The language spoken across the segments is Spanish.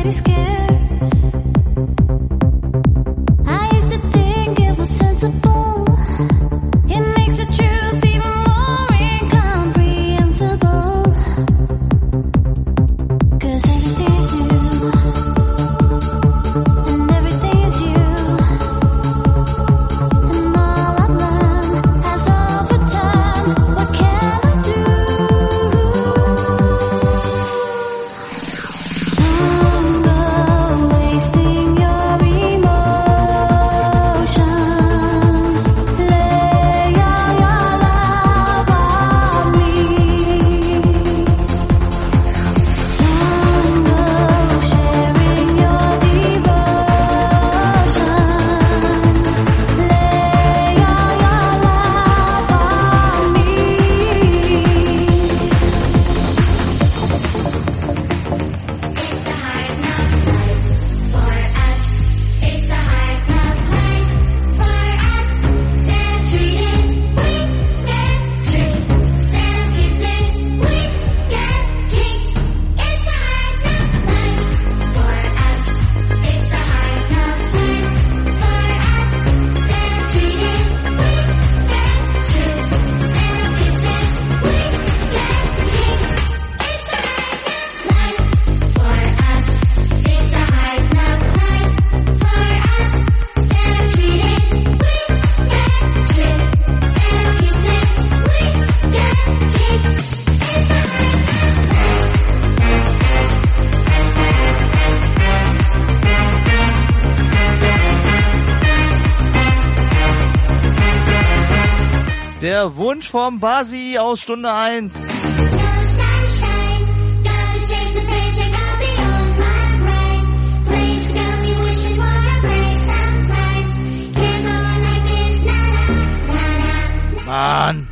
Der Wunsch vom Basi aus Stunde 1. Mann.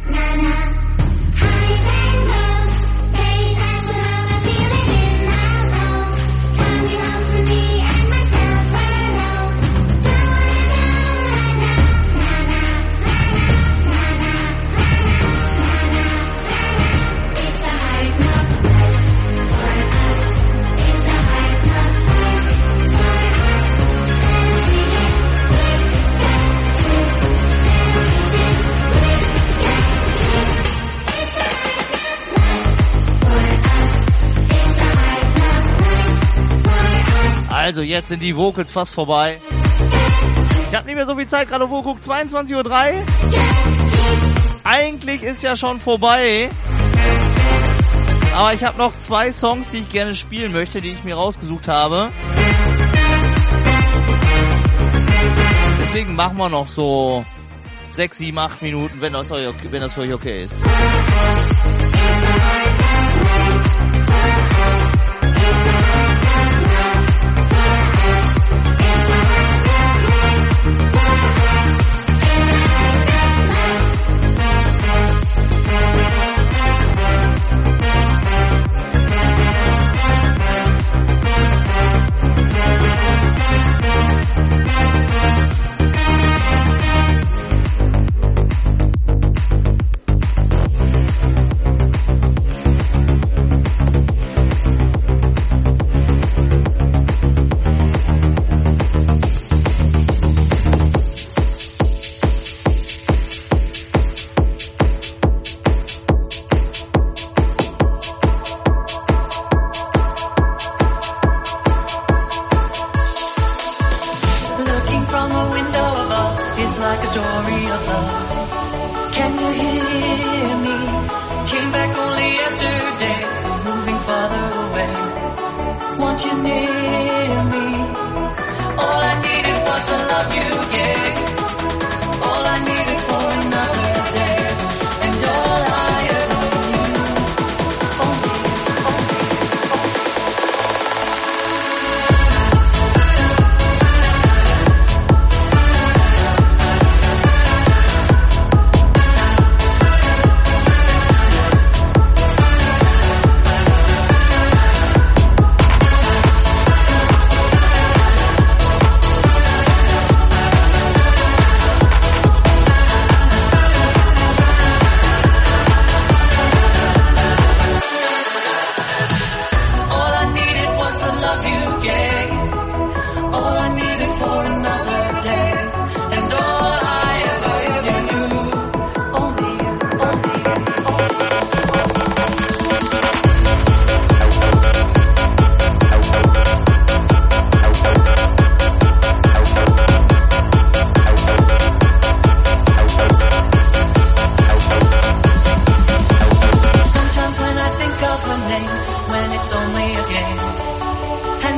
Also, jetzt sind die Vocals fast vorbei. Ich habe nicht mehr so viel Zeit, gerade wo guckt 22:03 Uhr. Eigentlich ist ja schon vorbei. Aber ich habe noch 2 Songs, die ich gerne spielen möchte, die ich mir rausgesucht habe. Deswegen machen wir noch so 6, 7, 8 Minuten, wenn das für euch okay ist.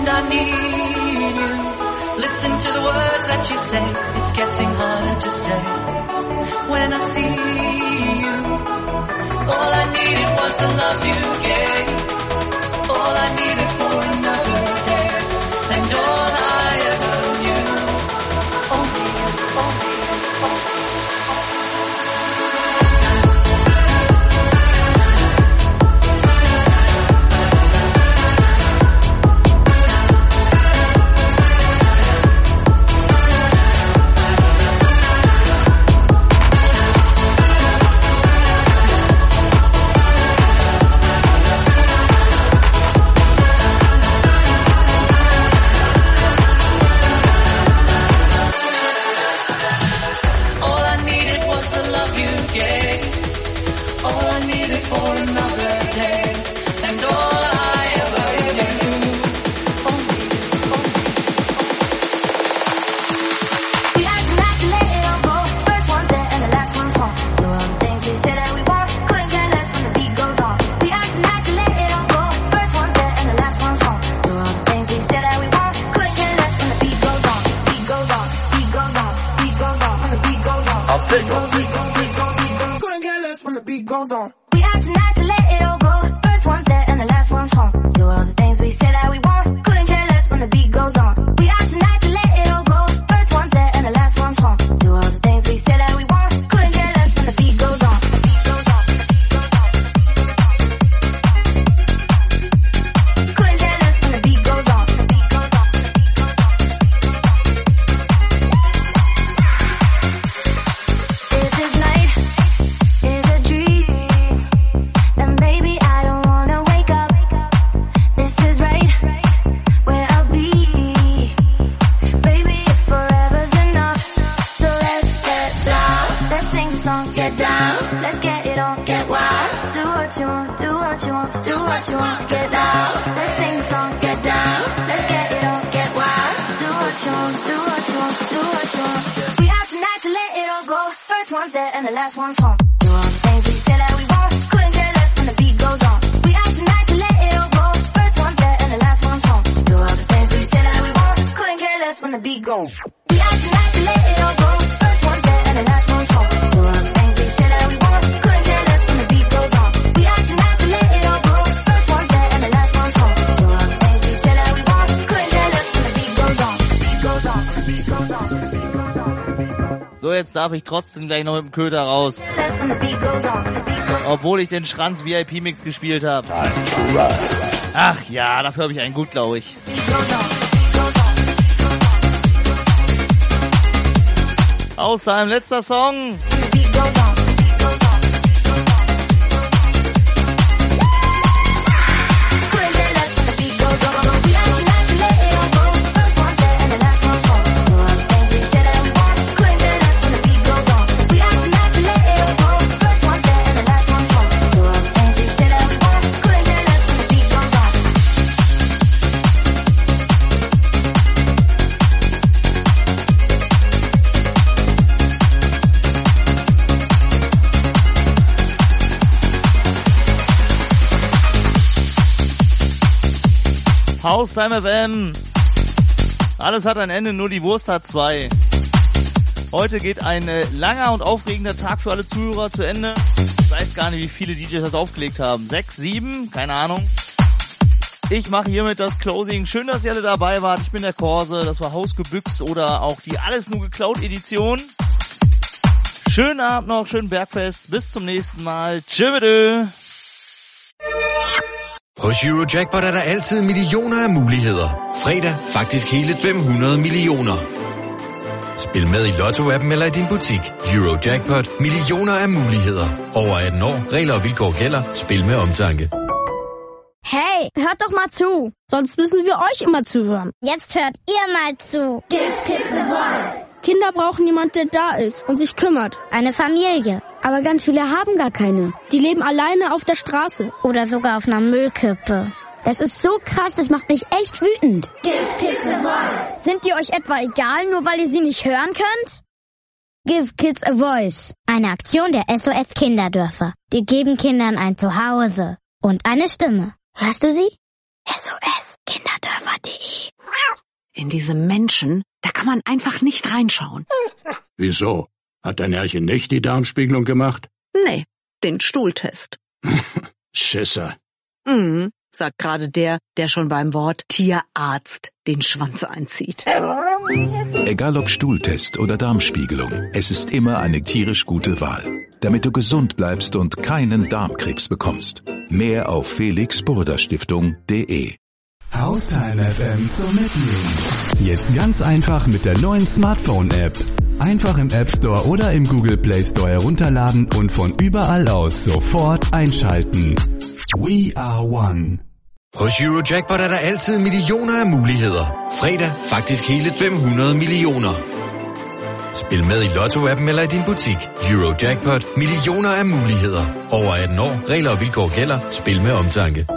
and I need you. Listen to the words that you say, it's getting harder to stay. When I see you, all I needed was the love you gave. All I needed for another day, and all I ever knew. Only you, only you, only you. So, jetzt darf ich trotzdem gleich noch mit dem Köter raus. Obwohl ich den Schranz VIP-Mix gespielt habe. Ach ja, dafür habe ich einen gut, glaube ich. Aus deinem letzter Song. Haustime FM. Alles hat ein Ende, nur die Wurst hat zwei. Heute geht ein langer und aufregender Tag für alle Zuhörer zu Ende. Ich weiß gar nicht, wie viele DJs das aufgelegt haben. 6, 7? Keine Ahnung. Ich mache hiermit das Closing. Schön, dass ihr alle dabei wart. Ich bin der Korse. Das war Hausgebüxt oder auch die Alles nur geklaut Edition. Schönen Abend noch, schönen Bergfest. Bis zum næsten Mal. Tschüss. Hos Eurojackpot er der altid millioner af muligheder. Fredag faktisk hele 500 millioner. Spil med i Lotto-appen eller i din butik. Eurojackpot. Millioner af muligheder. Over 18 år. Regler og vilkår gælder. Spil med omtanke. Hey, hört doch mal zu. Sonst müssen wir euch immer zuhören. Jetzt hört ihr mal zu. Give Kids a Voice. Kinder brauchen jemand, der da ist und sich kümmert. Eine Familie. Aber ganz viele haben gar keine. Die leben alleine auf der Straße. Oder sogar auf einer Müllkippe. Das ist so krass, das macht mich echt wütend. Give Kids a Voice. Sind die euch etwa egal, nur weil ihr sie nicht hören könnt? Give Kids a Voice. Eine Aktion der SOS Kinderdörfer. Die geben Kindern ein Zuhause und eine Stimme. Hörst du sie? SOS Kinderdörfer.de In diese Menschen, da kann man einfach nicht reinschauen. Wieso? Hat dein Herrchen nicht die Darmspiegelung gemacht? Nee, den Stuhltest. Schisser. Sagt gerade der schon beim Wort Tierarzt den Schwanz einzieht. Egal ob Stuhltest oder Darmspiegelung, es ist immer eine tierisch gute Wahl, damit du gesund bleibst und keinen Darmkrebs bekommst. Mehr auf felixburderstiftung.de. Haustime FM zum Mitnehmen. Jetzt ganz einfach mit der neuen Smartphone-App. Einfach im App Store oder im Google Play Store herunterladen und von überall aus sofort einschalten. We are one. Hos Eurojackpot er der altid millioner af muligheder. Fredag faktisk hele 500 millioner. Spil med i Lotto-appen eller i din butik. Eurojackpot. Millioner af muligheder. Over 18 år. Regler og vilkår gælder. Spil med omtanke.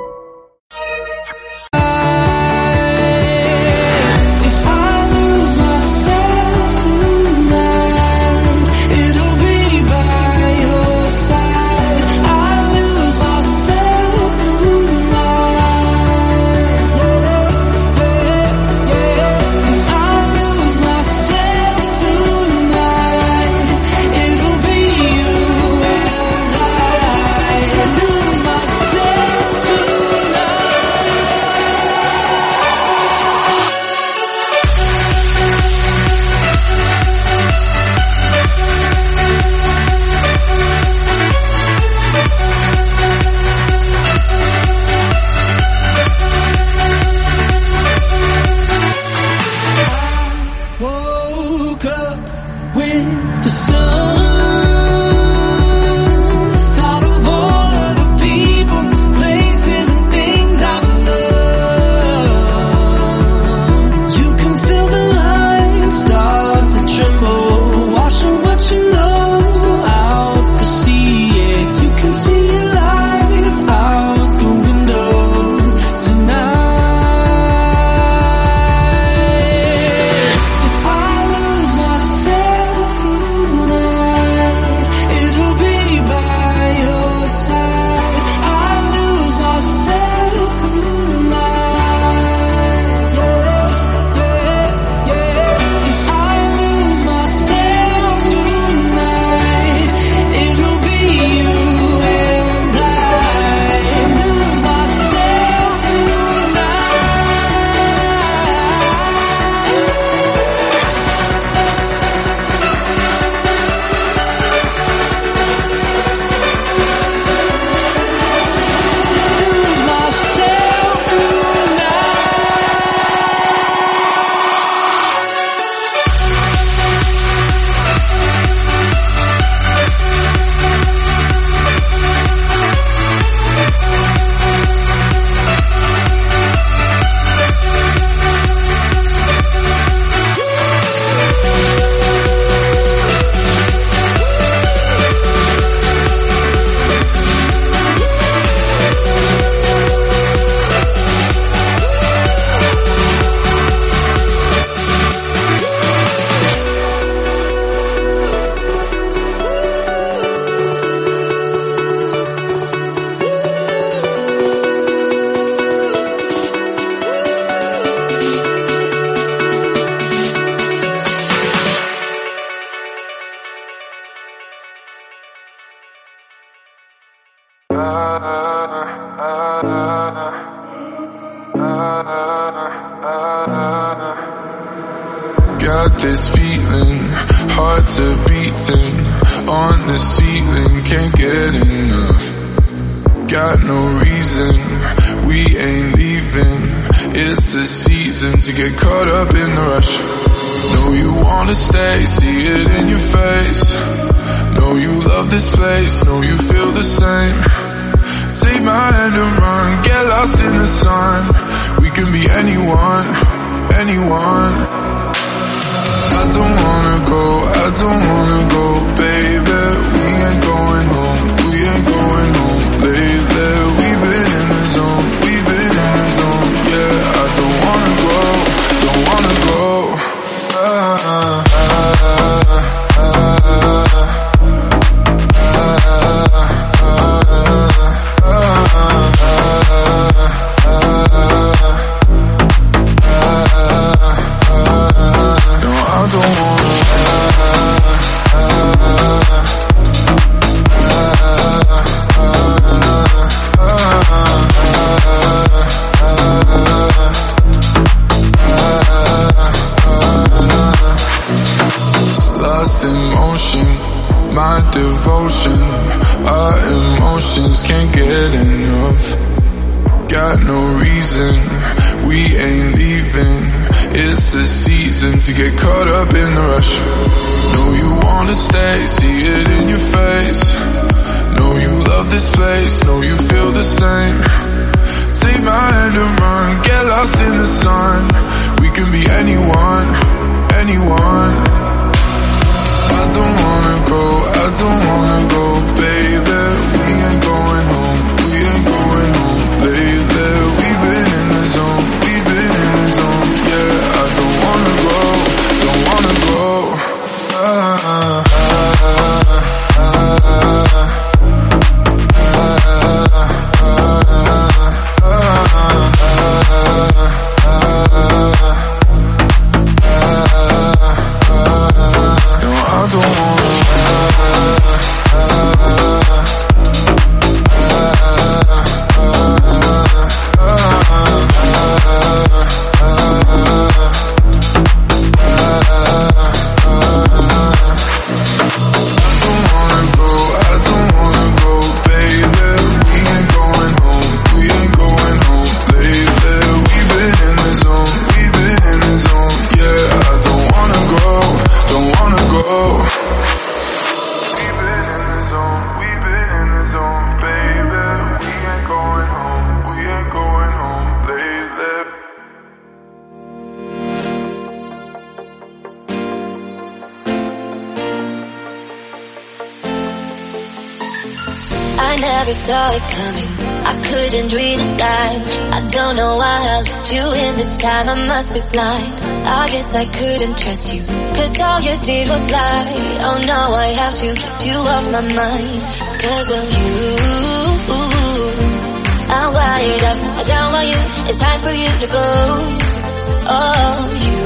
Got this feeling, hearts are beating on the ceiling, can't get enough. Got no reason, we ain't leaving. It's the season to get caught up in the rush. Know you wanna stay, see it in your face. Know you love this place, know you feel the same. Take my hand and run, get lost in the sun. We can be anyone, anyone. I don't wanna go, baby. We ain't going home, lately. We've been in the zone, yeah. I don't wanna go. ocean. Our emotions can't get enough. Got no reason, we ain't leaving. It's the season to get caught up in the rush. Know you wanna stay, see it in your face. Know you love this place, know you feel the same. Take my hand and run, get lost in the sun. We can be anyone, anyone. I don't wanna go, baby. We ain't going home, we ain't going home lately. We've been in the zone, yeah. I don't wanna go. I never saw it coming, I couldn't read the signs. I don't know why I let you in this time, I must be blind. I guess I couldn't trust you, cause all you did was lie. Oh no, I have to keep you off my mind. Cause of you, I'm wired up, I don't want you, it's time for you to go. Oh, you,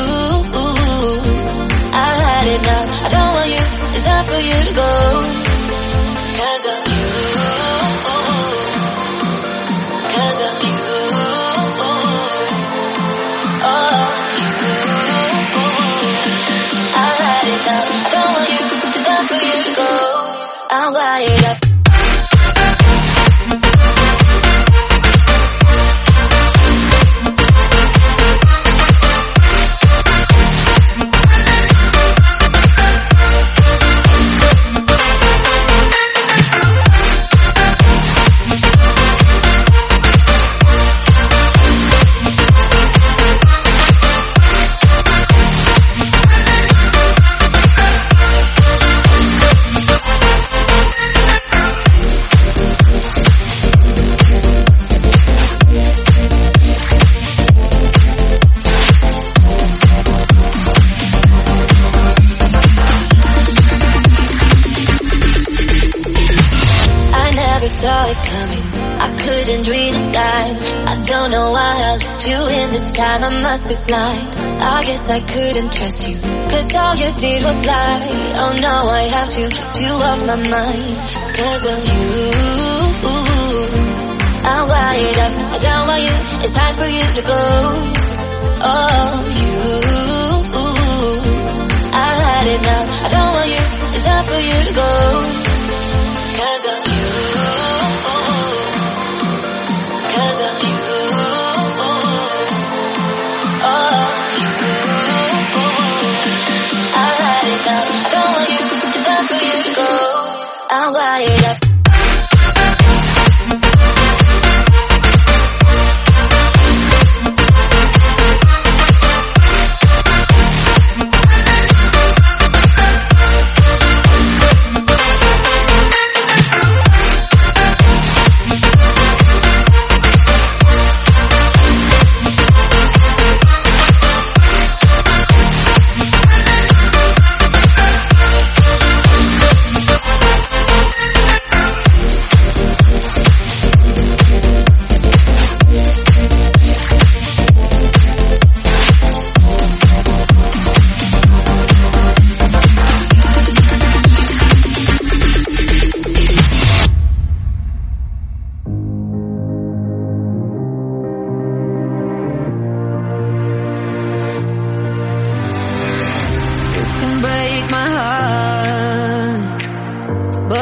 I've had it now, I don't want you, it's time for you to go. Cause of you, cause of you, oh, you, I've had it now, I don't want you, it's time for you to go. I'm wired up. Saw it coming, I couldn't read the signs. I don't know why I let you in this time, I must be blind. I guess I couldn't trust you, cause all you did was lie. Oh no, I have to keep you off my mind. Cause of you, I'm wired up, I don't want you, it's time for you to go. Oh, you, I've had it now, I don't want you, it's time for you to go. Cause of you, cause of you, oh, you, I've had it now, I don't want you, it's time for you to go. I'm wired up.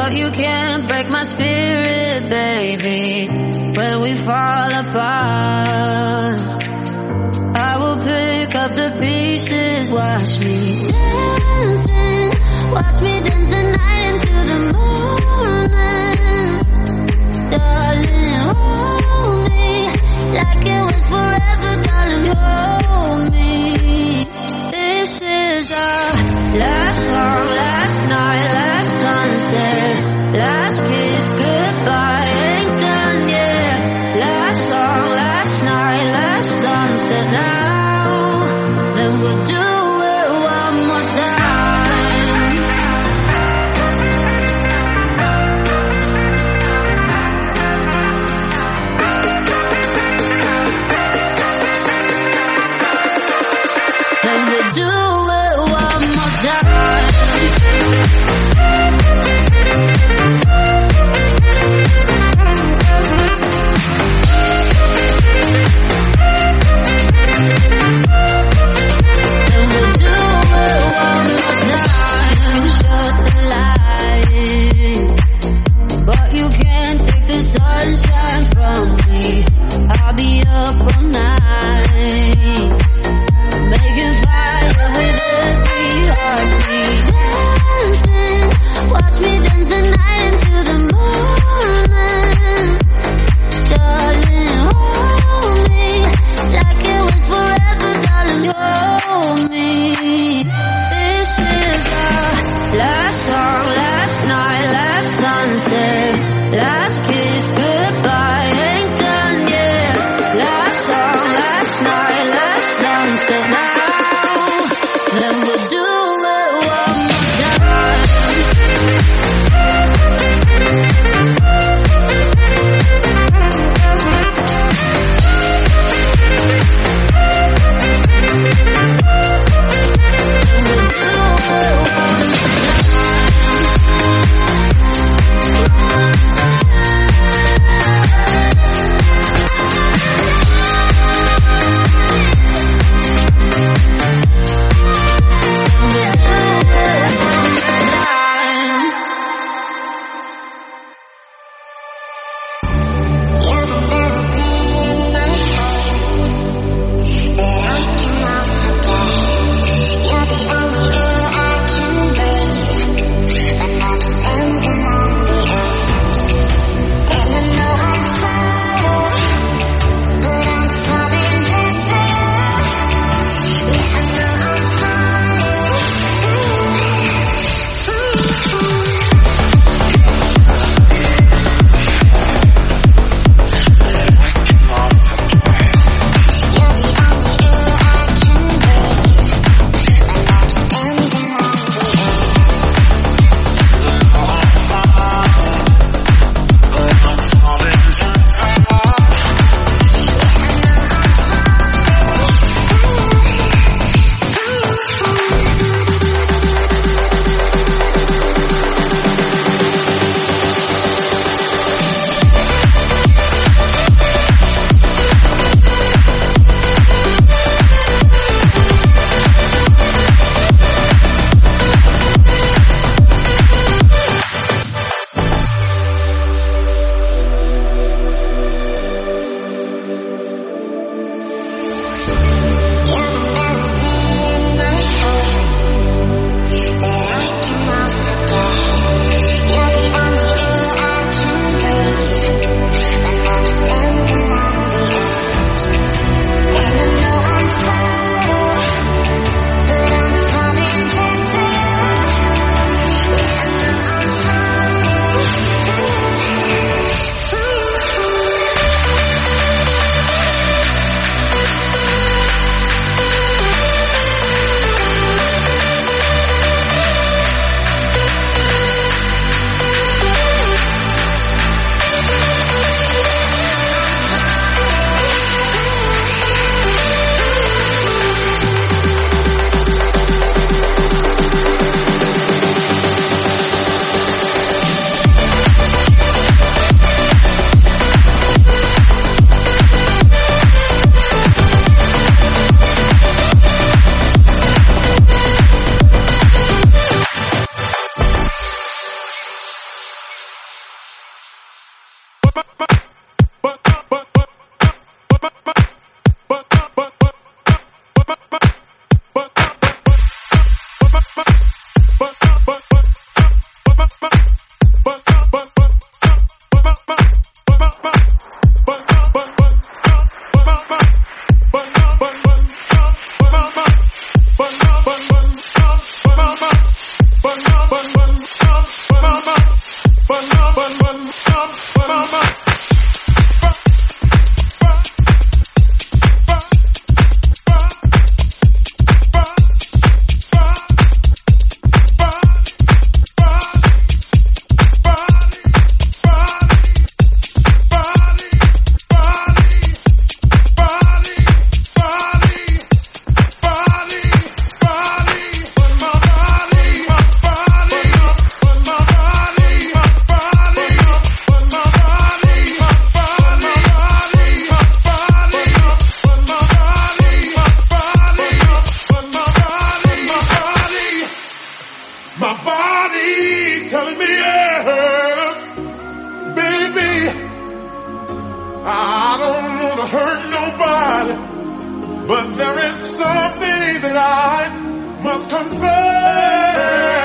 but you can't break my spirit, baby. When we fall apart, I will pick up the pieces. Watch me dancing, watch me dance the night into the morning. Darling, hold me like it was forever, darling, hold me. This is our last song, last night, last sunset, last kiss, goodbye, ain't done yet. Last song, last night, last sunset, now, then we'll do it one more time. Then we'll do it one more time. Sunshine from me, I'll be up all night, making fire with every heartbeat. Dancing, watch me dance the night into the morning. Darling, hold me like it was forever, darling, hold me. This is our last song, last night, last sunset, last kiss, goodbye, ain't done yet. Last song, last night, last sunset, now, then we'll do it one more time. but there is something that I must confess.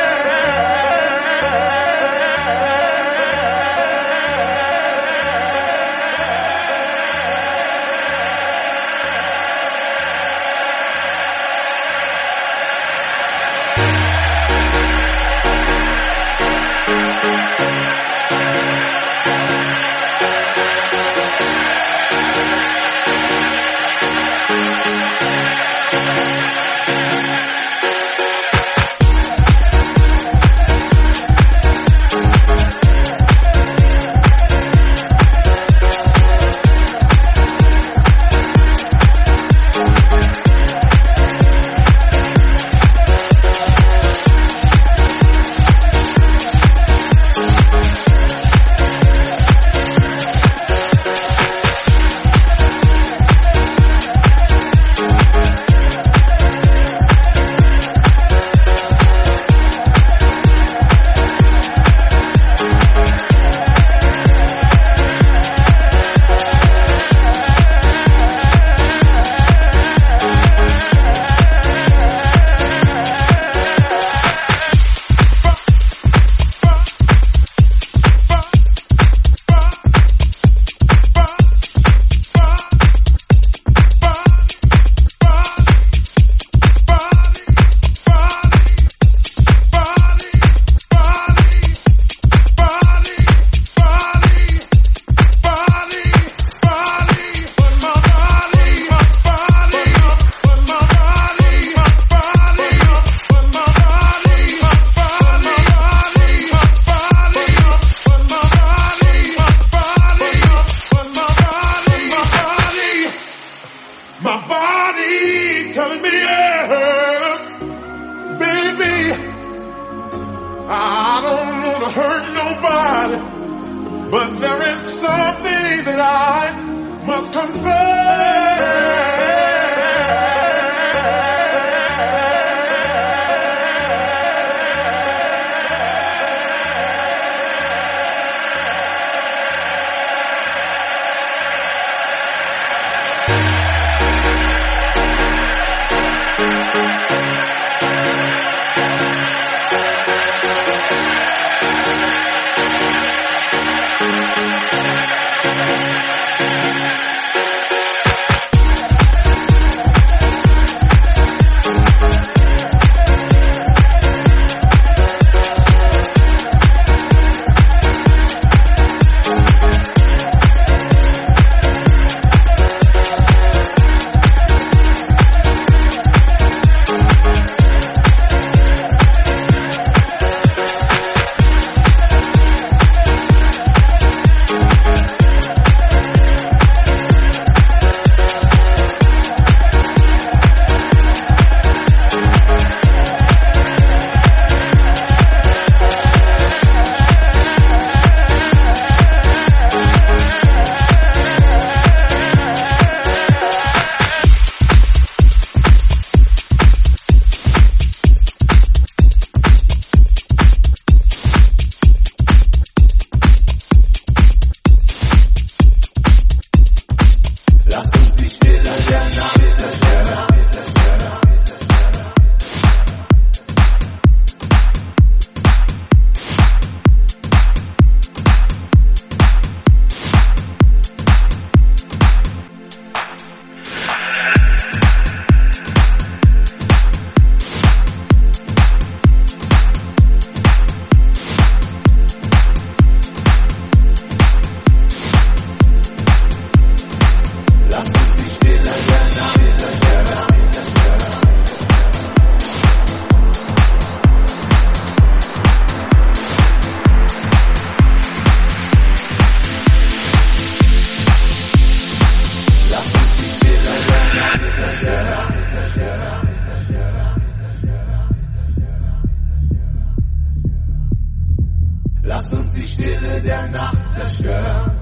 Lasst uns die Stille der Nacht zerstören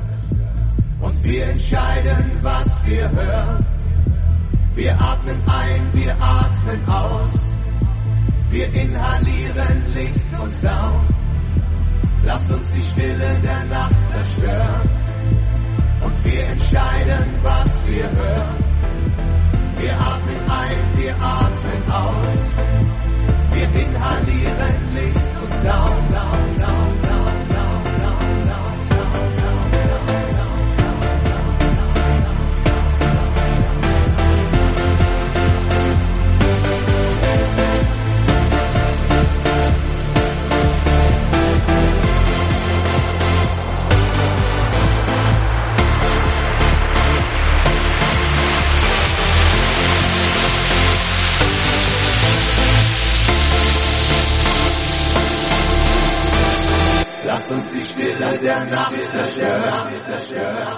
und wir entscheiden, was wir hören. Wir atmen ein, wir atmen aus, wir inhalieren Licht und Sound. Lasst uns die Stille der Nacht zerstören und wir entscheiden, was wir hören. wir atmen aus. Wir inhalieren Licht und Sound, down, down, down, down, down, down. Lasst uns die Stille der Nacht zerstören.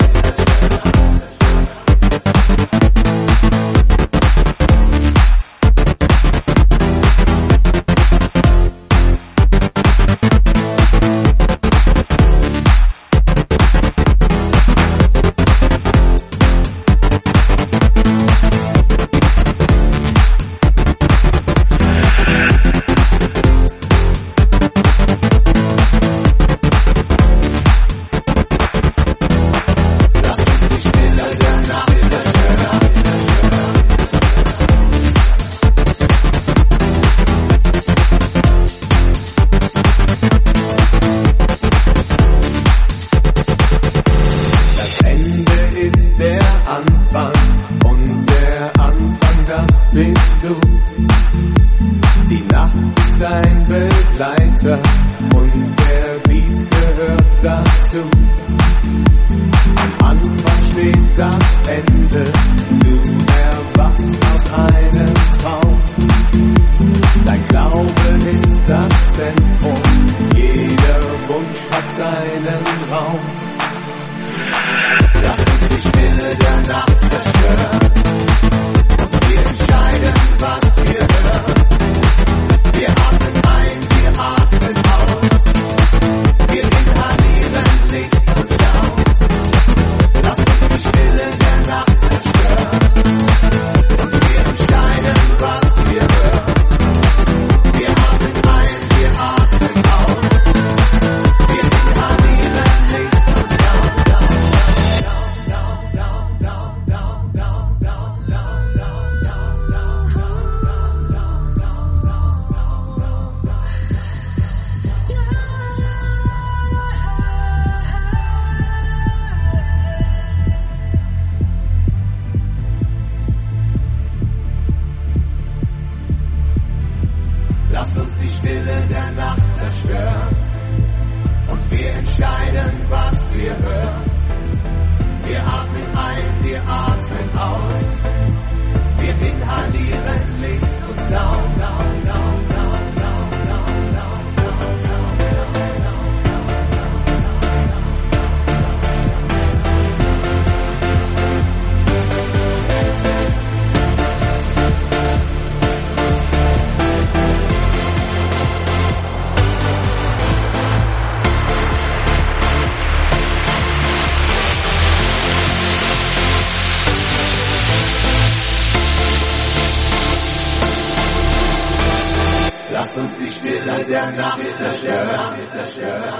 Lasst uns die Stille der Nacht zerstören und wir entscheiden, was wir hören. Wir atmen ein, wir atmen aus. Wir inhalieren Licht und Sound, down, down, down, down, down, down. Lasst uns die Stille der Nacht zerstören.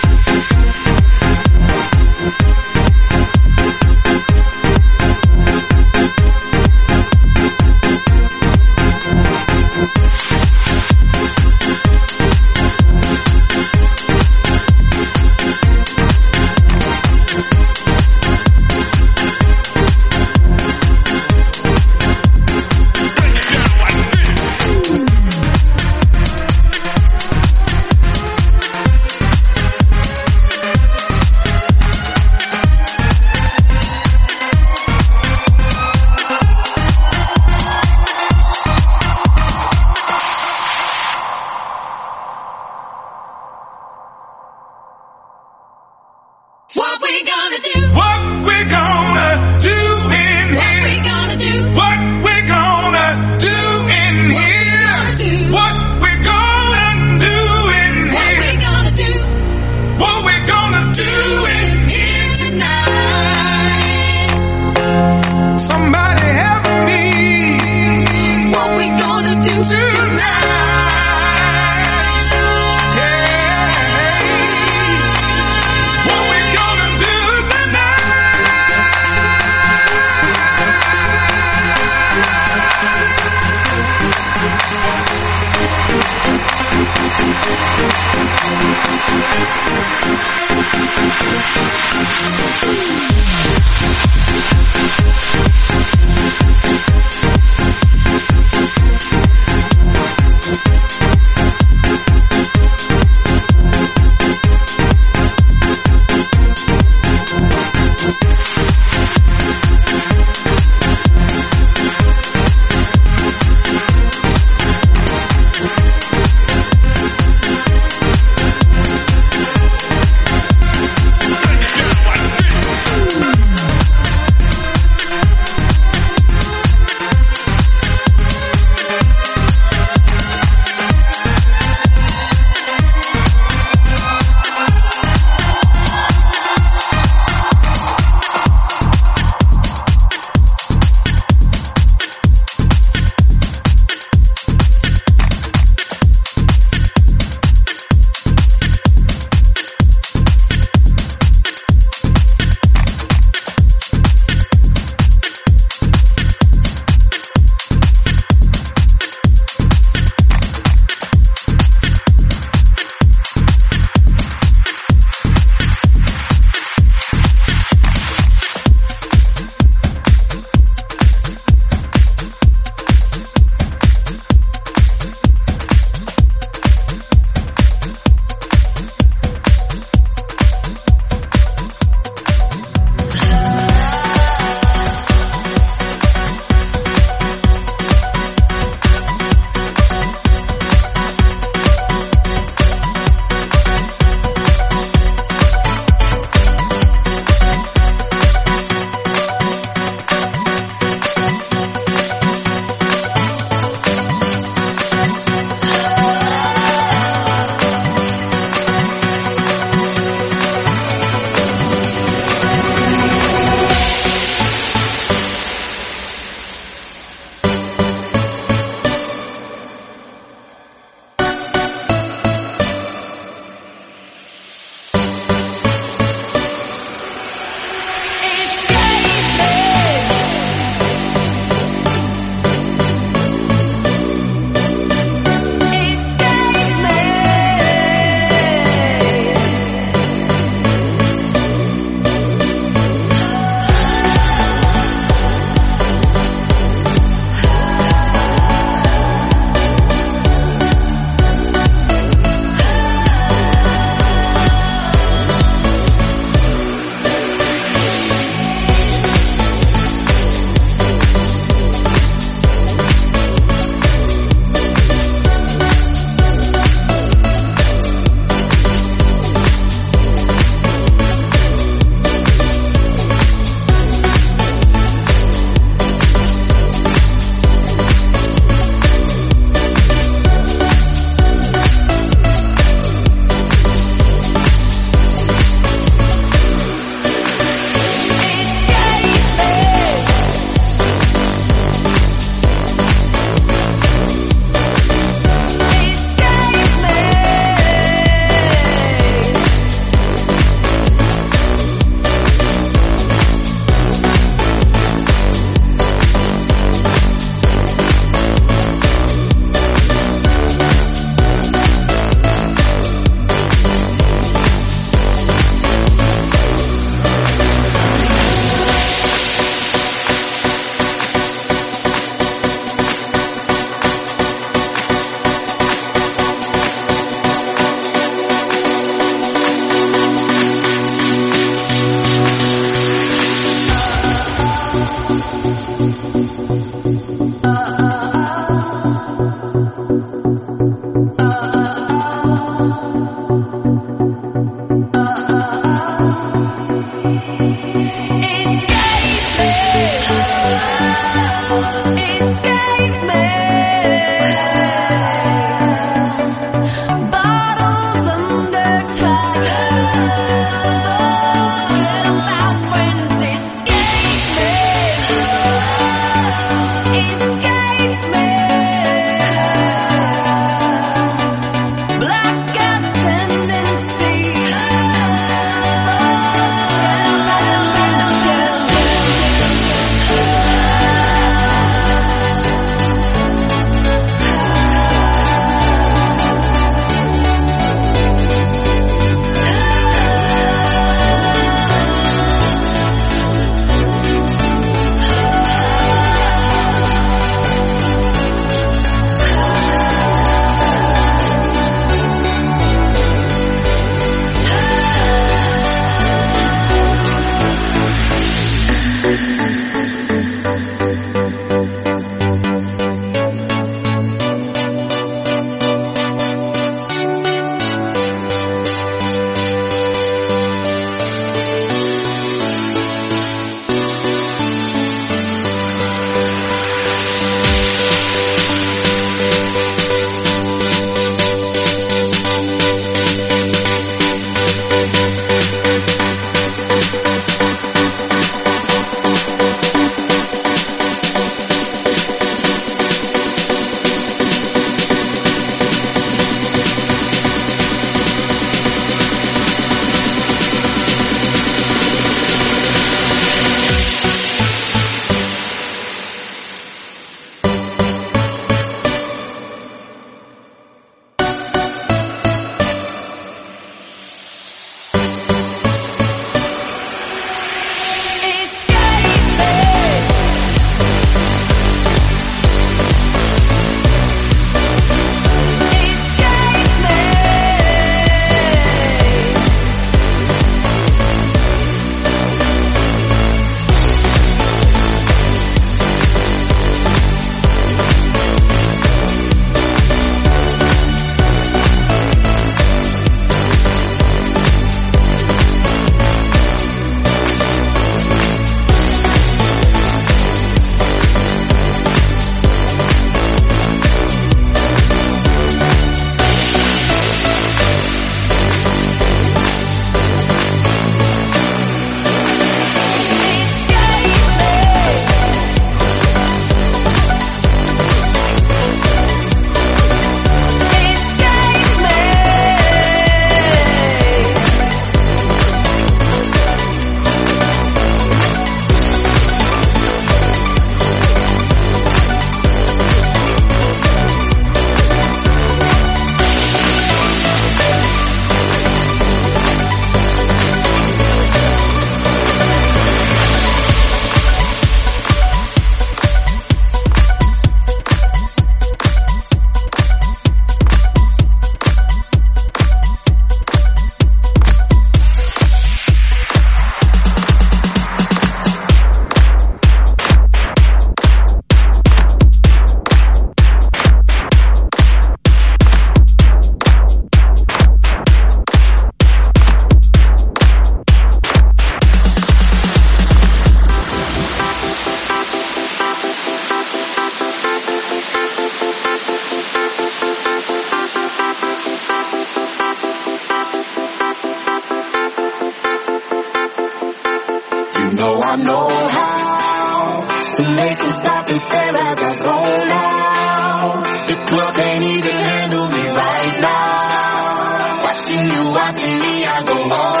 how to make them stop and stare as I zone out. The club can't even handle me right now. Watching me, I go on.